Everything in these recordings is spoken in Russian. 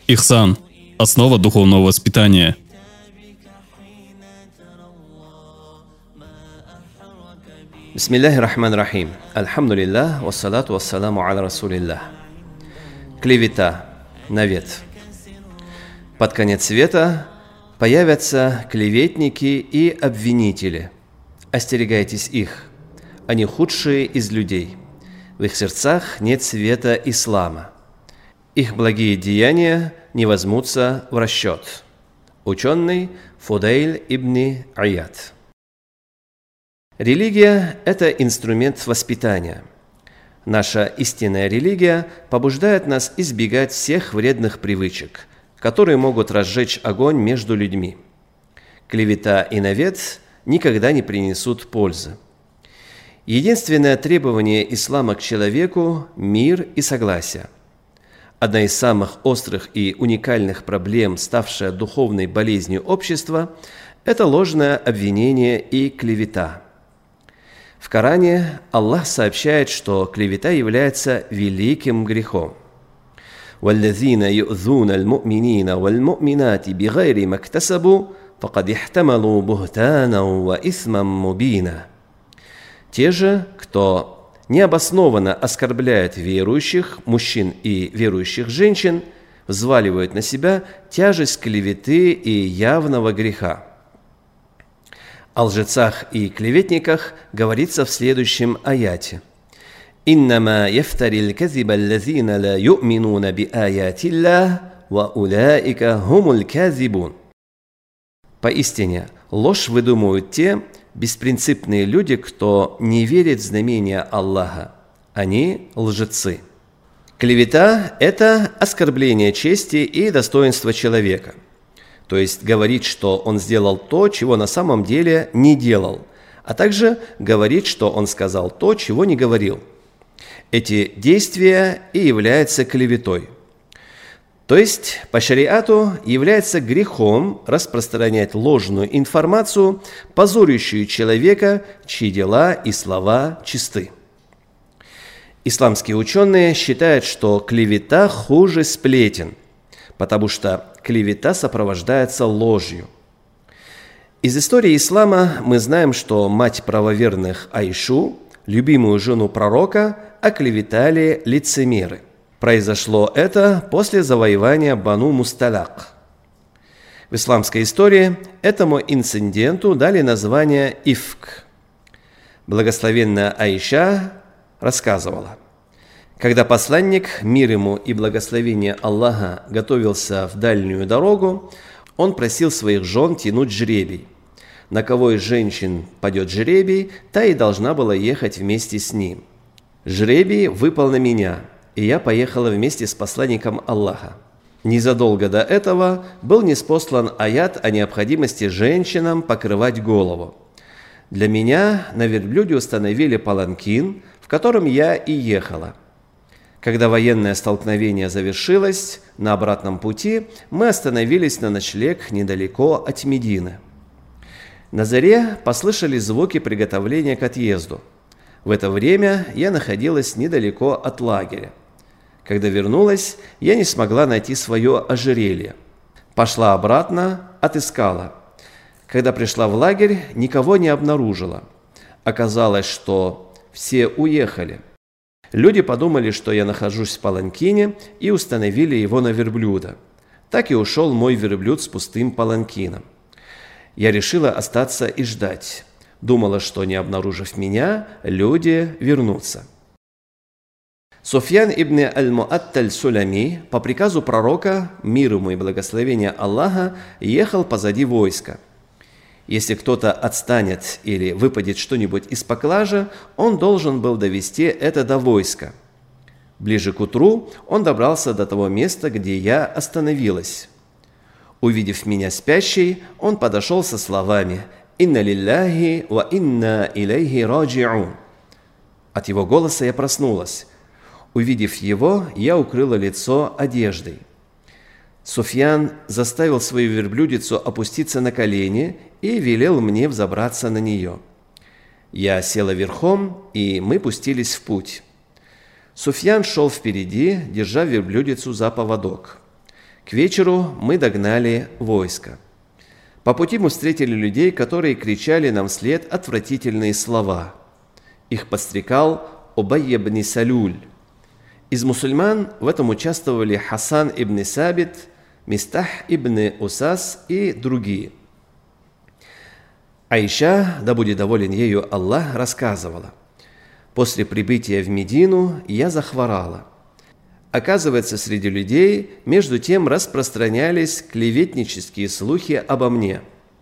Ихсан – основа духовного воспитания. Бисмиллахи рахмани рахим. Альхамдулиллах, вассалату вассаламу аля расулиллах. Клевета, навет. Под конец света появятся клеветники и обвинители. Остерегайтесь их. Они худшие из людей. В их сердцах нет света ислама. Их благие деяния не возьмутся в расчет. Ученый Фудейль ибн Аяд. Религия – это инструмент воспитания. Наша истинная религия побуждает нас избегать всех вредных привычек, которые могут разжечь огонь между людьми. Клевета и навет никогда не принесут пользы. Единственное требование ислама к человеку – мир и согласие. Одна из самых острых и уникальных проблем, ставшая духовной болезнью общества – это ложное обвинение и клевета. В Коране Аллах сообщает, что клевета является великим грехом. وَالَّذِينَ يُؤْذُونَ الْمُؤْمِنِينَ وَالْمُؤْمِنَاتِ بِغَيْرِ مَا اكْتَسَبُوا فَقَدِ احْتَمَلُوا بُهْتَانًا وَإِثْمًا مُبِينًا. Те же, кто необоснованно оскорбляет верующих мужчин и верующих женщин, взваливают на себя тяжесть клеветы и явного греха. О лжецах и клеветниках говорится в следующем аяте. «Иннама яфтарил казиба аллазина ла ю'минуна би аятилля ва улаика хумуль казибун». Поистине, ложь выдумывают те беспринципные люди, кто не верит в знамения Аллаха. Они лжецы. Клевета – это оскорбление чести и достоинства человека. То есть говорить, что он сделал то, чего на самом деле не делал, а также говорить, что он сказал то, чего не говорил. Эти действия и являются клеветой. То есть по шариату является грехом распространять ложную информацию, позорящую человека, чьи дела и слова чисты. Исламские ученые считают, что клевета хуже сплетен, потому что клевета сопровождается ложью. Из истории ислама мы знаем, что мать правоверных Айшу, любимую жену пророка, оклеветали лицемеры. Произошло это после завоевания Бану Мусталак. В исламской истории этому инциденту дали название Ифк. Благословенная Аиша рассказывала: когда посланник, мир ему и благословение Аллаха, готовился в дальнюю дорогу, он просил своих жен тянуть жребий. На кого из женщин падет жребий, та и должна была ехать вместе с ним. Жребий выпал на меня, и я поехала вместе с посланником Аллаха. Незадолго до этого был ниспослан аят о необходимости женщинам покрывать голову. Для меня на верблюде установили паланкин, в котором я и ехала. Когда военное столкновение завершилось, на обратном пути мы остановились на ночлег недалеко от Медины. На заре послышались звуки приготовления к отъезду. В это время я находилась недалеко от лагеря. Когда вернулась, я не смогла найти свое ожерелье. Пошла обратно, отыскала. Когда пришла в лагерь, никого не обнаружила. Оказалось, что все уехали. Люди подумали, что я нахожусь в паланкине, и установили его на верблюда. Так и ушел мой верблюд с пустым паланкином. Я решила остаться и ждать. Думала, что, не обнаружив меня, люди вернутся. Суфьян ибн аль-Муатталь Сулями по приказу пророка, мир ему и благословение Аллаха, ехал позади войска. Если кто-то отстанет или выпадет что-нибудь из поклажи, он должен был довести это до войска. Ближе к утру он добрался до того места, где я остановилась. Увидев меня спящей, он подошел со словами «Инна лилляхи ва инна илейхи раджиун». От его голоса я проснулась. Увидев его, я укрыла лицо одеждой. Суфьян заставил свою верблюдицу опуститься на колени и велел мне взобраться на нее. Я села верхом, и мы пустились в путь. Суфьян шел впереди, держа верблюдицу за поводок. К вечеру мы догнали войско. По пути мы встретили людей, которые кричали нам вслед отвратительные слова. Их подстрекал Убай ибн Салюль. Из мусульман в этом участвовали Хасан ибн Сабит, Мистах ибн Усас и другие. Аиша, да будет доволен ею Аллах, рассказывала: «После прибытия в Медину я захворала. Оказывается, среди людей между тем распространялись клеветнические слухи обо мне.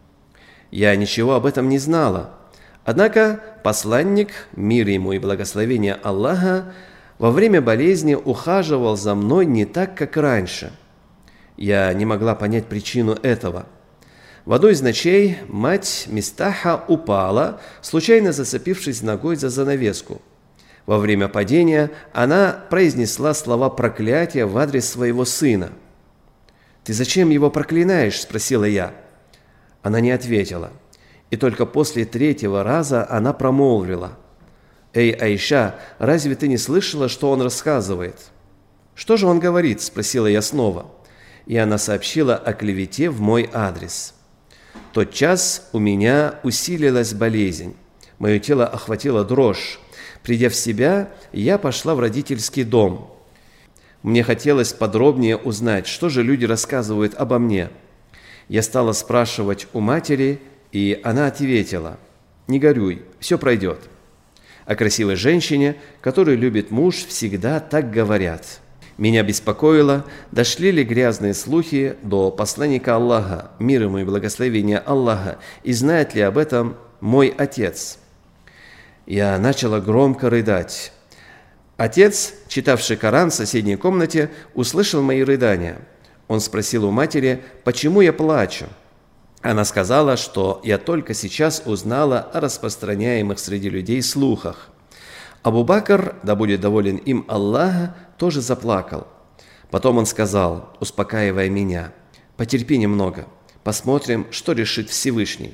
Я ничего об этом не знала. Однако посланник, мир ему и благословение Аллаха, во время болезни ухаживал за мной не так, как раньше. Я не могла понять причину этого. В одну из ночей мать Мистаха упала, случайно зацепившись ногой за занавеску. Во время падения она произнесла слова проклятия в адрес своего сына. «Ты зачем его проклинаешь?» – спросила я. Она не ответила. И только после третьего раза она промолвила: «Эй, Аиша, разве ты не слышала, что он рассказывает?» «Что же он говорит?» – спросила я снова. И она сообщила о клевете в мой адрес. Тотчас у меня усилилась болезнь. Мое тело охватило дрожь. Придя в себя, я пошла в родительский дом. Мне хотелось подробнее узнать, что же люди рассказывают обо мне. Я стала спрашивать у матери, и она ответила: «Не горюй, все пройдет». О красивой женщине, которую любит муж, всегда так говорят. Меня беспокоило, дошли ли грязные слухи до посланника Аллаха, мир ему и благословение Аллаха, и знает ли об этом мой отец. Я начала громко рыдать. Отец, читавший Коран в соседней комнате, услышал мои рыдания. Он спросил у матери, почему я плачу. Она сказала, что я только сейчас узнала о распространяемых среди людей слухах. Абу Бакр, да будет доволен им Аллах, тоже заплакал. Потом он сказал, успокаивая меня: «Потерпи немного, посмотрим, что решит Всевышний».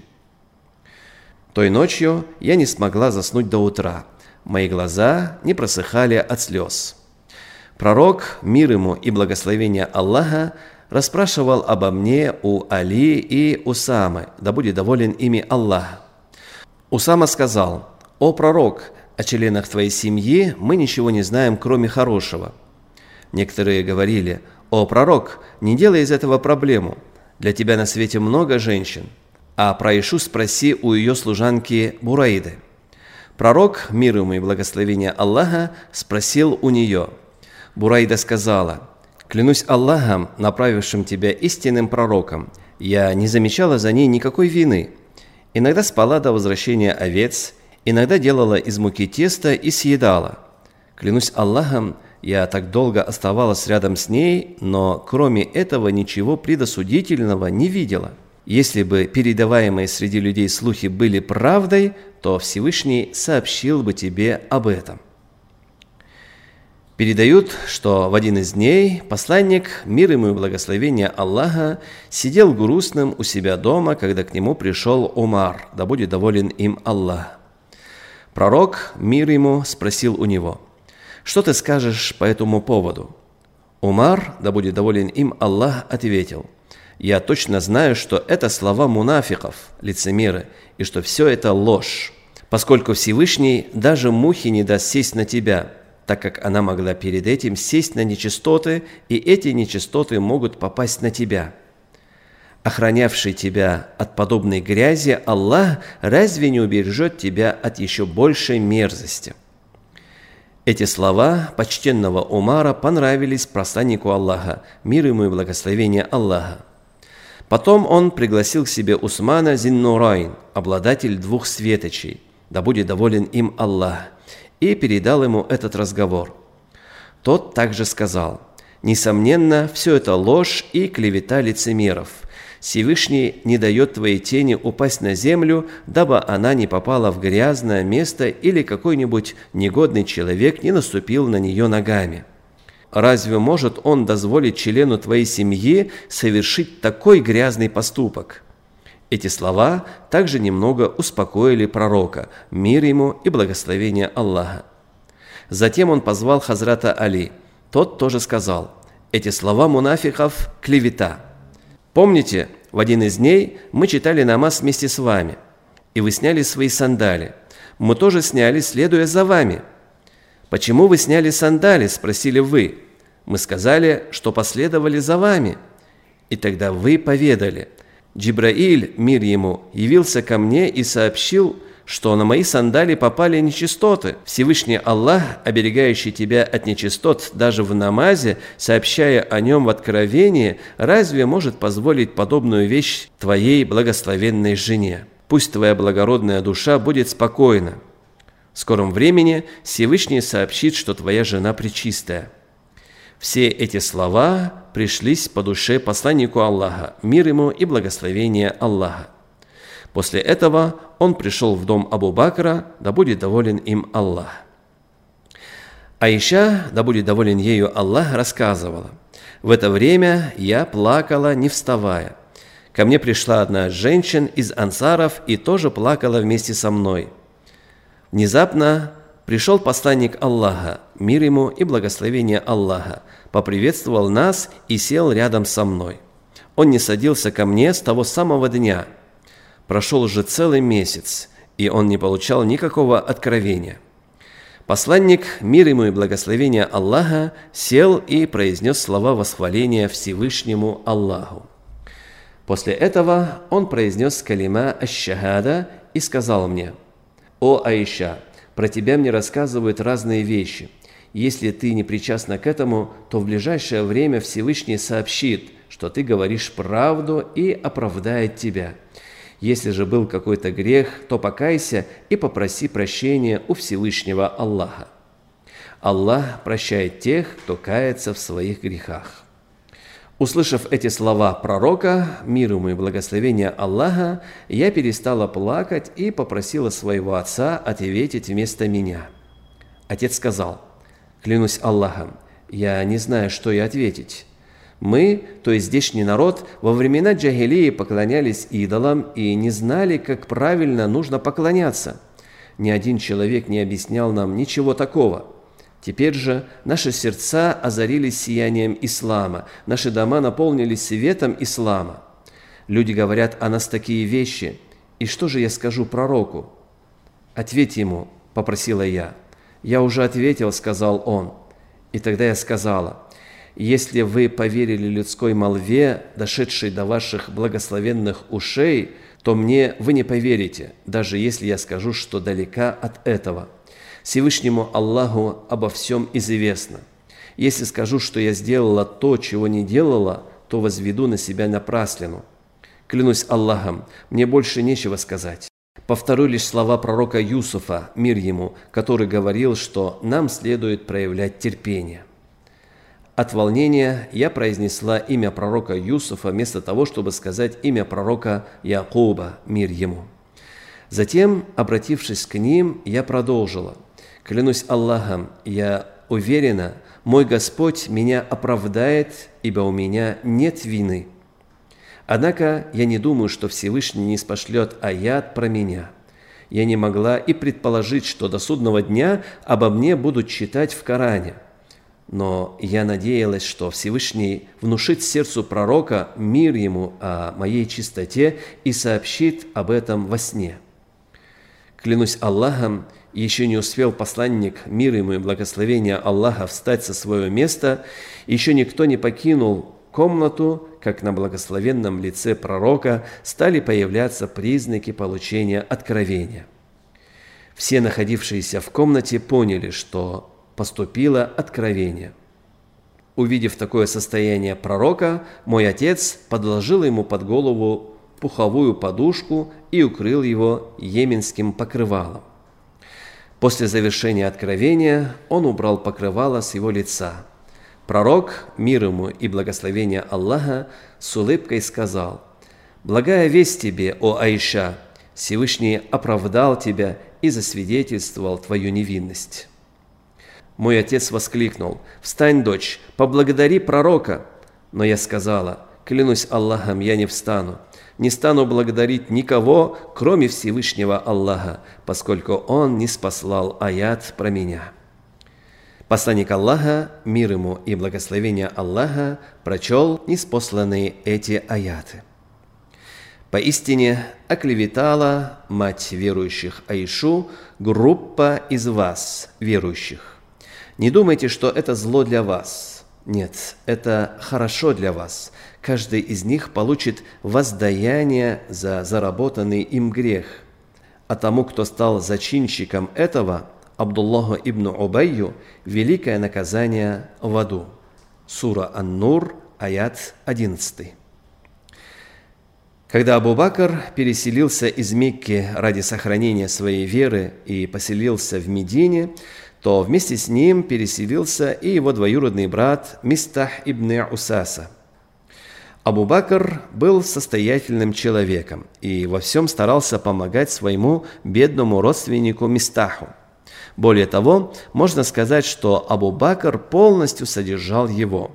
Той ночью я не смогла заснуть до утра. Мои глаза не просыхали от слез. Пророк, мир ему и благословение Аллаха, расспрашивал обо мне у Али и Усамы, да будет доволен ими Аллах. Усама сказал: «О пророк, о членах твоей семьи мы ничего не знаем, кроме хорошего». Некоторые говорили: «О пророк, не делай из этого проблему. Для тебя на свете много женщин». А про Аишу спроси у ее служанки Бурайды. Пророк, мир ему и благословение Аллаха, спросил у нее. Бурайда сказала: «Клянусь Аллахом, направившим тебя истинным пророком, я не замечала за ней никакой вины. Иногда спала до возвращения овец, иногда делала из муки тесто и съедала. Клянусь Аллахом, я так долго оставалась рядом с ней, но кроме этого ничего предосудительного не видела. Если бы передаваемые среди людей слухи были правдой, то Всевышний сообщил бы тебе об этом». Передают, что в один из дней посланник, мир ему и благословение Аллаха, сидел грустным у себя дома, когда к нему пришел Умар, да будет доволен им Аллах. Пророк, мир ему, спросил у него: «Что ты скажешь по этому поводу?» Умар, да будет доволен им Аллах, ответил: «Я точно знаю, что это слова мунафиков, лицемеры, и что все это ложь, поскольку Всевышний даже мухи не даст сесть на тебя, так как она могла перед этим сесть на нечистоты, и эти нечистоты могут попасть на тебя. Охранявший тебя от подобной грязи Аллах разве не убережет тебя от еще большей мерзости?» Эти слова почтенного Умара понравились посланнику Аллаха, мир ему и благословение Аллаха. Потом он пригласил к себе Усмана Зин-Нурайн, обладатель 2 светочей, да будет доволен им Аллах, и передал ему этот разговор. Тот также сказал: «Несомненно, все это ложь и клевета лицемеров. Всевышний не дает твоей тени упасть на землю, дабы она не попала в грязное место или какой-нибудь негодный человек не наступил на нее ногами. Разве может он дозволить члену твоей семьи совершить такой грязный поступок?» Эти слова также немного успокоили пророка, мир ему и благословение Аллаха. Затем он позвал Хазрата Али. Тот тоже сказал: Эти слова мунафиков – клевета. Помните, в один из дней мы читали намаз вместе с вами, и вы сняли свои сандали. Мы тоже сняли, следуя за вами. «Почему вы сняли сандали?» – спросили вы. Мы сказали, что последовали за вами. И тогда вы поведали: Джибраиль, мир ему, явился ко мне и сообщил, что на мои сандали попали нечистоты. Всевышний Аллах, оберегающий тебя от нечистот даже в намазе, сообщая о нем в откровении, разве может позволить подобную вещь твоей благословенной жене? Пусть твоя благородная душа будет спокойна. В скором времени Всевышний сообщит, что твоя жена пречистая. Все эти слова пришлись по душе посланнику Аллаха, мир ему и благословение Аллаха. После этого он пришел в дом Абу Бакра, да будет доволен им Аллах. Аиша, да будет доволен ею Аллах, рассказывала: «В это время я плакала, не вставая. Ко мне пришла одна из женщин из ансаров и тоже плакала вместе со мной. Внезапно пришел посланник Аллаха, мир ему и благословение Аллаха, поприветствовал нас и сел рядом со мной. Он не садился ко мне с того самого дня. Прошел уже целый месяц, и он не получал никакого откровения. Посланник, мир ему и благословение Аллаха, сел и произнес слова восхваления Всевышнему Аллаху. После этого он произнес калима аш-шахада и сказал мне: «О Аиша, про тебя мне рассказывают разные вещи. Если ты не причастна к этому, то в ближайшее время Всевышний сообщит, что ты говоришь правду и оправдает тебя. Если же был какой-то грех, то покайся и попроси прощения у Всевышнего Аллаха. Аллах прощает тех, кто кается в своих грехах». Услышав эти слова пророка, мир ему и благословение Аллаха, я перестала плакать и попросила своего отца ответить вместо меня. Отец сказал: «Клянусь Аллахом, я не знаю, что и ответить. Мы, то есть здешний народ, во времена джахилии поклонялись идолам и не знали, как правильно нужно поклоняться. Ни один человек не объяснял нам ничего такого. Теперь же наши сердца озарились сиянием ислама, наши дома наполнились светом ислама. Люди говорят о нас такие вещи, и что же я скажу пророку?» «Ответь ему», – попросила я. «Я уже ответил», – сказал он. И тогда я сказала: «Если вы поверили людской молве, дошедшей до ваших благословенных ушей, то мне вы не поверите, даже если я скажу, что далека от этого. Всевышнему Аллаху обо всем известно. Если скажу, что я сделала то, чего не делала, то возведу на себя напраслину. Клянусь Аллахом, мне больше нечего сказать. Повторю лишь слова пророка Юсуфа, мир ему, который говорил, что нам следует проявлять терпение». От волнения я произнесла имя пророка Юсуфа вместо того, чтобы сказать имя пророка Якуба, мир ему. Затем, обратившись к ним, я продолжила: «Клянусь Аллахом, я уверена, мой Господь меня оправдает, ибо у меня нет вины. Однако я не думаю, что Всевышний не спошлет аят про меня. Я не могла и предположить, что до судного дня обо мне будут читать в Коране. Но я надеялась, что Всевышний внушит сердцу пророка, мир ему, о моей чистоте и сообщит об этом во сне. Клянусь Аллахом, еще не успел посланник, мир ему и благословение Аллаха, встать со своего места, еще никто не покинул комнату, как на благословенном лице пророка стали появляться признаки получения откровения. Все находившиеся в комнате поняли, что поступило откровение. Увидев такое состояние пророка, мой отец подложил ему под голову пуховую подушку и укрыл его йеменским покрывалом. После завершения откровения он убрал покрывало с его лица. Пророк, мир ему и благословение Аллаха, с улыбкой сказал: «Благая весть тебе, о Аиша, Всевышний оправдал тебя и засвидетельствовал твою невинность». Мой отец воскликнул: «Встань, дочь, поблагодари пророка». Но я сказала: «Клянусь Аллахом, я не встану. Не стану благодарить никого, кроме Всевышнего Аллаха, поскольку Он не спаслал аят про меня». Посланник Аллаха, мир ему и благословение Аллаха, прочел ниспосланные эти аяты. Поистине оклеветала мать верующих Аишу группа из вас, верующих. Не думайте, что это зло для вас. Нет, это хорошо для вас. Каждый из них получит воздаяние за заработанный им грех. А тому, кто стал зачинщиком этого, Абдуллаху ибн Убайю, великое наказание в аду. Сура Ан-Нур, аят 11. Когда Абу Бакр переселился из Мекки ради сохранения своей веры и поселился в Медине, то вместе с ним переселился и его двоюродный брат Мистах ибн Усаса. Абу Бакр был состоятельным человеком и во всем старался помогать своему бедному родственнику Мистаху. Более того, можно сказать, что Абу Бакр полностью содержал его.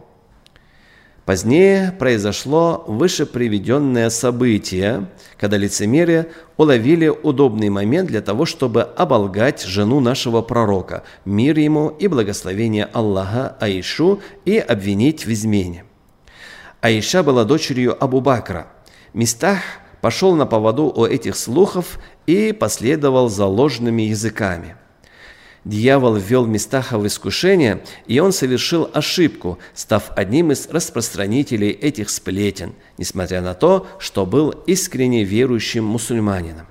Позднее произошло вышеприведенное событие, когда лицемеры уловили удобный момент для того, чтобы оболгать жену нашего пророка, мир ему и благословение Аллаха, Аишу, и обвинить в измене. Аиша была дочерью Абу Бакра. Мистах пошел на поводу у этих слухов и последовал за ложными языками. Дьявол ввел Мистаха в искушение, и он совершил ошибку, став одним из распространителей этих сплетен, несмотря на то, что был искренне верующим мусульманином.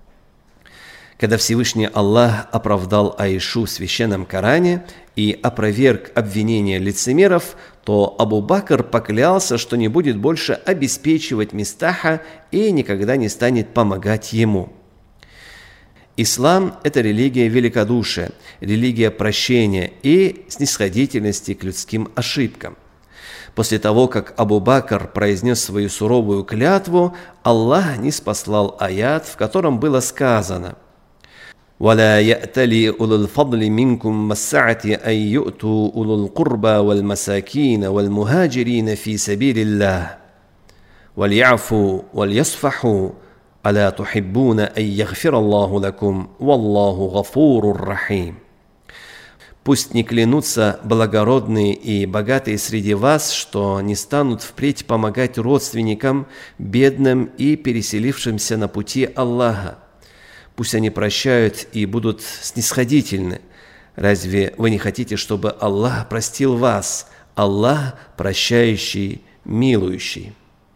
Когда Всевышний Аллах оправдал Аишу в священном Коране и опроверг обвинения лицемеров, то Абу Бакр поклялся, что не будет больше обеспечивать Мистаха и никогда не станет помогать ему. Ислам – это религия великодушия, религия прощения и снисходительности к людским ошибкам. После того, как Абу Бакр произнес свою суровую клятву, Аллах ниспослал аят, в котором было сказано: وَلَا يَأْتَلِ أُولُو الْفَضْلِ مِنْكُمْ وَالسَّعَةِ أَنْ يُؤْتُوا أُولُو الْقُرْبَى وَالْمَسَاكِينَ وَالْمُهَاجِرِينَ فِي سَبِيلِ اللَّهِ وَلْيَعْفُوا وَلْيَصْفَحُوا أَلَا تُحِبُّونَ أَنْ يَغْفِرَ اللَّهُ لَكُمْ وَاللَّهُ غَفُورٌ رَحِيمٌ. Пусть не клянутся благородные и богатые среди вас, что не станут впредь помогать родственникам, бедным и переселившимся на пути Аллаха. Пусть они прощают и будут снисходительны. Разве вы не хотите, чтобы Аллах простил вас? Аллах прощающий, милующий.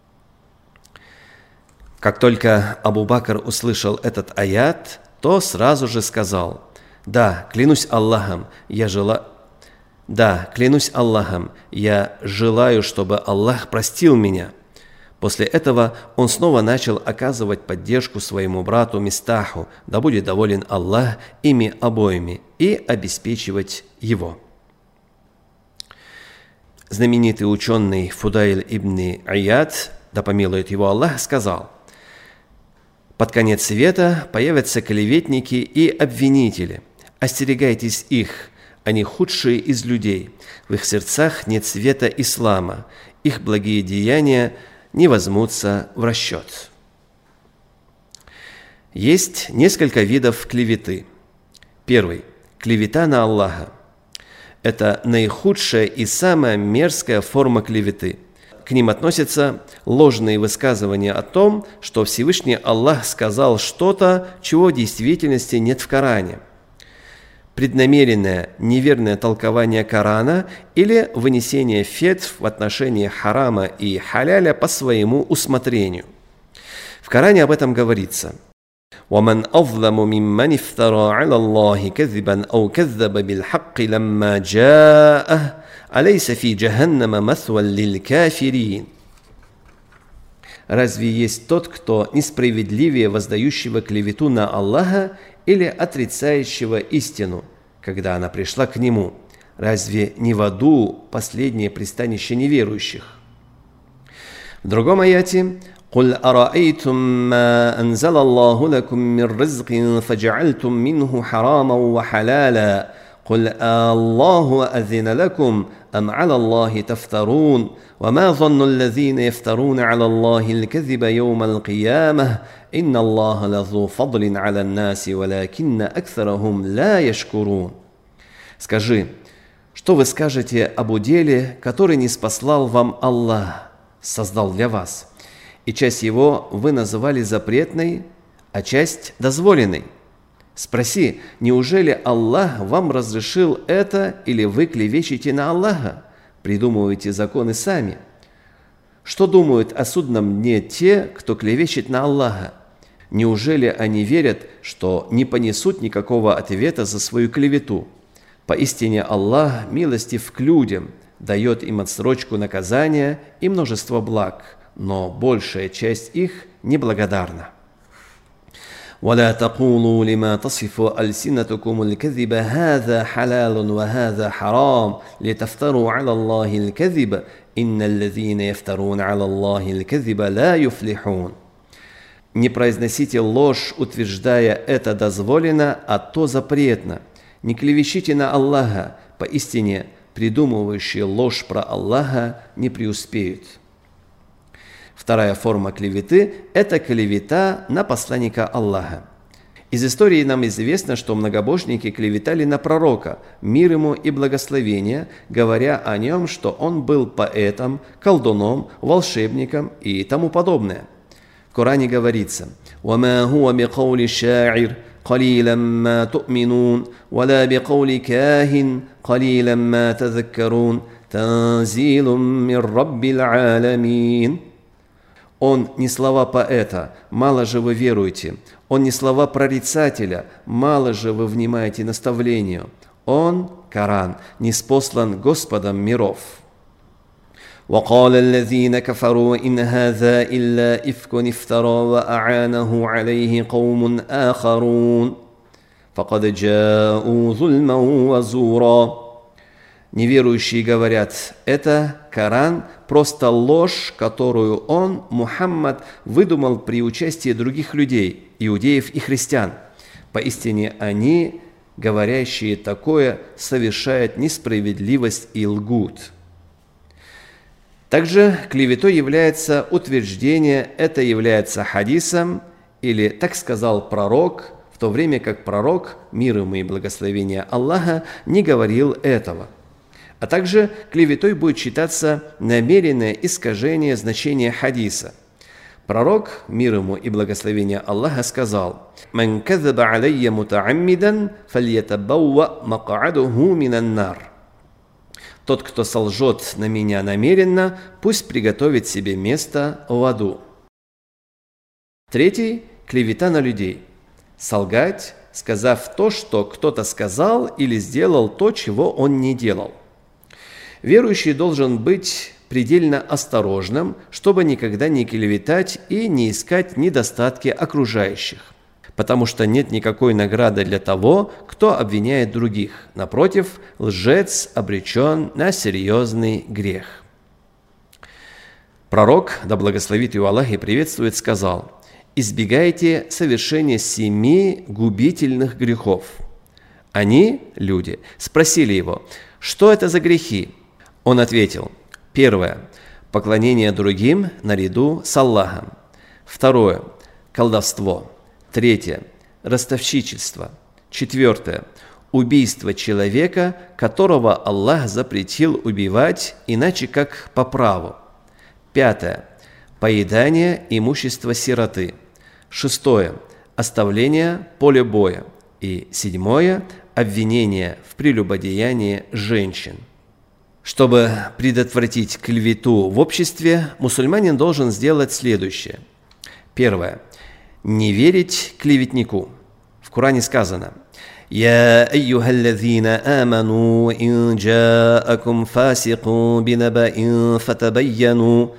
Как только Абу Бакр услышал этот аят, то сразу же сказал: «Да, клянусь Аллахом, я желаю, чтобы Аллах простил меня». После этого он снова начал оказывать поддержку своему брату Мистаху, да будет доволен Аллах ими обоими, и обеспечивать его. Знаменитый ученый Фудайль ибн Ияд, да помилует его Аллах, сказал: «Под конец света появятся клеветники и обвинители. Остерегайтесь их, они худшие из людей. В их сердцах нет света ислама, их благие деяния не возьмутся в расчет». Есть несколько видов клеветы. Первый – клевета на Аллаха. Это наихудшая и самая мерзкая форма клеветы. К ним относятся ложные высказывания о том, что Всевышний Аллах сказал что-то, чего в действительности нет в Коране. Преднамеренное неверное толкование Корана или вынесение фетв в отношении харама и халяля по своему усмотрению. В Коране об этом говорится: وَمَنْ أَظْلَمُ مِمَّنِ افْتَرَى عَلَى اللَّهِ كَذِبًا أَوْ كَذَّبَ بِالْحَقِّ لَمَّا جَاءَهُ أَلَيْسَ فِي جَهَنَّمَ مَثْوًى لِلْكَافِرِينَ. Разве есть тот, кто несправедливее воздающего клевету на Аллаха или отрицающего истину, когда она пришла к нему? Разве не в аду последнее пристанище неверующих? В другом аяте: قُلْ أَرَأَيْتُمْ مَا أَنْزَلَ اللَّهُ لَكُمْ مِنْ رِزْقٍ فَجَعَلْتُمْ مِنْهُ حَرَامًا وَحَلَالًا قُلْ اللَّهُ أَذِنَ لَكُمْ أَمْ عَلَى اللَّهِ تَفْتَرُونَ وَمَا ظَنُّ الَّذِينَ يَفْتَرُونَ عَلَى اللَّهِ الْكَذِبَ يَوْمَ الْقِيَامَةِ إِنَّ اللَّهَ لَذُو فَضْلٍ عَلَى النَّاسِ وَلَكِنَّ أَكْثَرَهُمْ لَا يَشْكُرُونَ. Скажи: Что вы скажете об уделе, который ниспослал вам Аллах, создал для вас, и часть его вы называли запретной, а часть дозволенной? Спроси, неужели Аллах вам разрешил это, или вы клевещете на Аллаха, придумываете законы сами? Что думают о судном дне те, кто клевещет на Аллаха? Неужели они верят, что не понесут никакого ответа за свою клевету? Поистине Аллах милостив к людям, дает им отсрочку наказания и множество благ, но большая часть их неблагодарна. ولا تقولوا لما تصف ألسنتكم الكذب هذا حلال وهذا حرام لتفتروا على الله الكذب إن الذين يفترون على الله الكذب لا يفلحون. Не произносите ложь, утверждая это дозволено, а то запретно. Не клевещите на Аллаха, поистине придумывающие ложь про Аллаха не преуспеют. Вторая форма клеветы – это клевета на посланника Аллаха. Из истории нам известно, что многобожники клеветали на пророка, мир ему и благословение, говоря о нем, что он был поэтом, колдуном, волшебником и тому подобное. В Коране говорится: «Вама хуа бикаули ша'ир, калилам ма ту'минун, вала бикаули кахин, калилам ма тазаккарун, танзилум мир раббил аламин». Он не слова поэта, мало же вы веруете. Он не слова прорицателя, мало же вы внимаете наставлению. Он, Коран, ниспослан Господом миров. وقال الذين كفروا إن هذا إلا إفك افترى وأعانه عليه قوم آخرون فقد جاءوا ظلما وزورا. Неверующие говорят: это Коран просто ложь, которую он, Мухаммад, выдумал при участии других людей, иудеев и христиан. Поистине они, говорящие такое, совершают несправедливость и лгут. Также клеветой является утверждение, это является хадисом, или так сказал пророк, в то время как пророк, мир ему и благословение Аллаха, не говорил этого. А также клеветой будет считаться намеренное искажение значения хадиса. Пророк, мир ему и благословение Аллаха, сказал: «Ман казаба алейя мутааммидан, фальятабауа макаадуху минан нар». Тот, кто солжет на меня намеренно, пусть приготовит себе место в аду. Третий – клевета на людей. Солгать, сказав то, что кто-то сказал или сделал то, чего он не делал. Верующий должен быть предельно осторожным, чтобы никогда не клеветать и не искать недостатки окружающих, потому что нет никакой награды для того, кто обвиняет других. Напротив, лжец обречен на серьезный грех. Пророк, да благословит его Аллах и приветствует, сказал: «Избегайте совершения 7 губительных грехов». Они, люди, спросили его: «Что это за грехи?» Он ответил: первое – поклонение другим наряду с Аллахом. Второе – колдовство. Третье – ростовщичество. Четвертое – убийство человека, которого Аллах запретил убивать, иначе как по праву. Пятое – поедание имущества сироты. Шестое – оставление поля боя. И седьмое – обвинение в прелюбодеянии женщин. Чтобы предотвратить клевету в обществе, мусульманин должен сделать следующее. Первое. Не верить клеветнику. В Коране сказано: «Я айюхаллазина аману ин джаакум фасику бинабаин фатабайяну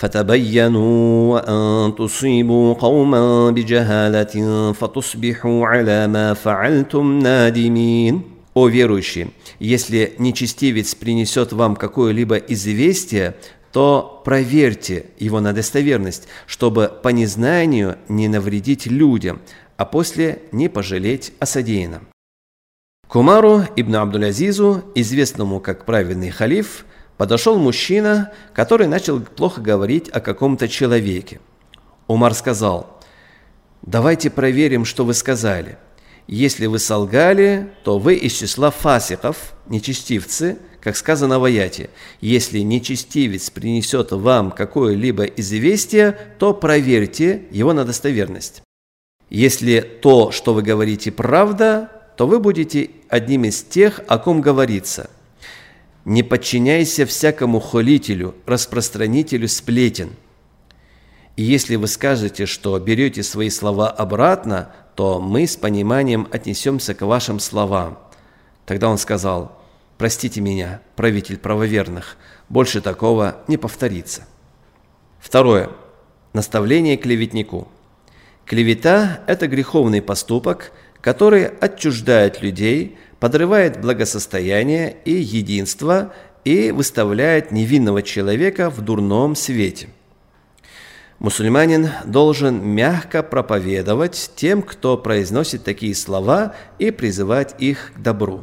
ан тусибу кауман биджахалатин фатусбиху аля ма фаальтум надимин». О верующие, если нечестивец принесет вам какое-либо известие, то проверьте его на достоверность, чтобы по незнанию не навредить людям, а после не пожалеть о содеянном. К Умару ибн Абдуль-Азизу, известному как праведный халиф, подошел мужчина, который начал плохо говорить о каком-то человеке. Умар сказал: «Давайте проверим, что вы сказали. Если вы солгали, то вы из числа фасиков, нечестивцы, как сказано в аяте. Если нечестивец принесет вам какое-либо известие, то проверьте его на достоверность. Если то, что вы говорите, правда, то вы будете одним из тех, о ком говорится. Не подчиняйся всякому хулителю, распространителю сплетен. И если вы скажете, что берете свои слова обратно, то мы с пониманием отнесемся к вашим словам. Тогда он сказал: простите меня, правитель правоверных, больше такого не повторится. Второе. Наставление клеветнику. Клевета – это греховный поступок, который отчуждает людей, подрывает благосостояние и единство и выставляет невинного человека в дурном свете. Мусульманин должен мягко проповедовать тем, кто произносит такие слова, и призывать их к добру.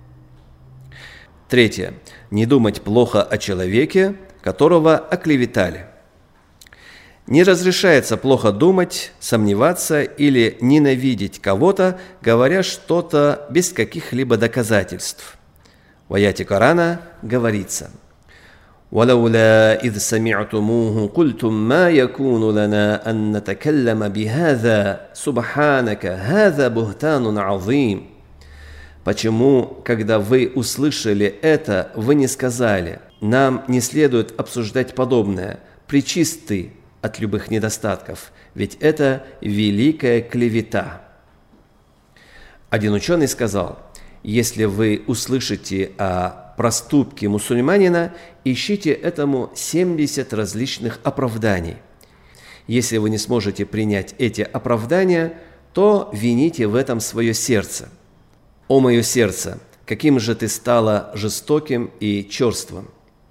Третье. Не думать плохо о человеке, которого оклеветали. Не разрешается плохо думать, сомневаться или ненавидеть кого-то, говоря что-то без каких-либо доказательств. В аяте Корана говорится: «Валауля идh сами'тумуху культум ма якуну лана ан натакаллама бихаза субханака хаза бухтанун азим». Почему, когда вы услышали это, вы не сказали: нам не следует обсуждать подобное, пречист от любых недостатков, ведь это великая клевета. Один ученый сказал: если вы услышите о проступке мусульманина, ищите этому 70 различных оправданий. Если вы не сможете принять эти оправдания, то вините в этом свое сердце. «О мое сердце, каким же ты стало жестоким и черствым!»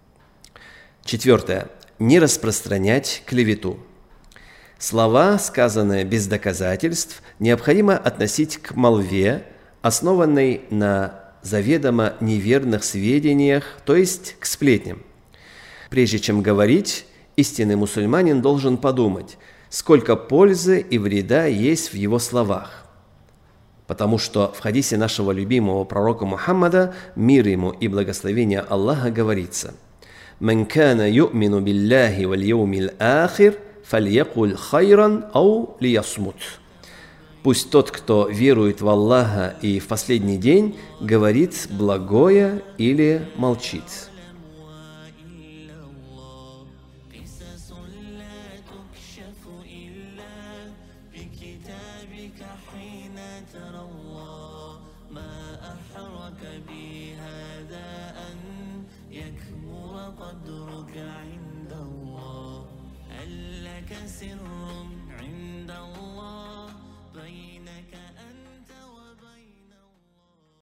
Четвертое. Не распространять клевету. Слова, сказанные без доказательств, необходимо относить к молве, основанной на заведомо неверных сведениях, то есть к сплетням. Прежде чем говорить, истинный мусульманин должен подумать, сколько пользы и вреда есть в его словах. Потому что в хадисе нашего любимого пророка Мухаммада, мир ему и благословение Аллаха, говорится: «Ман кана ю'мину билляхи валь яумил ахир, фальякуль хайран ау лиясмут». Пусть тот, кто верует в Аллаха и в последний день, говорит благое или молчит. قدرك عند الله هل لك سر عند الله